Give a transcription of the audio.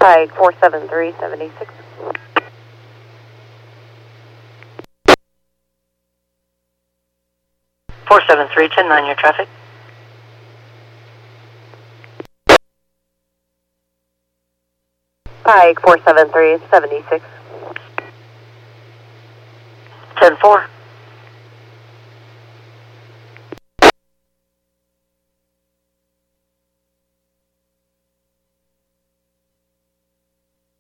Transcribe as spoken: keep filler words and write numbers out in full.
Pike four seven three seven six. four seven three, ten nine, your traffic. Pike four seven three seven six. ten four.